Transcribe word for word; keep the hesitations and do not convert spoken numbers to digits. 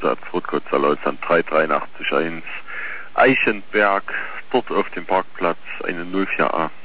Einsatz Rotgottsalosan drei drei acht eins Eichenberg, dort auf dem Parkplatz eine null vier a.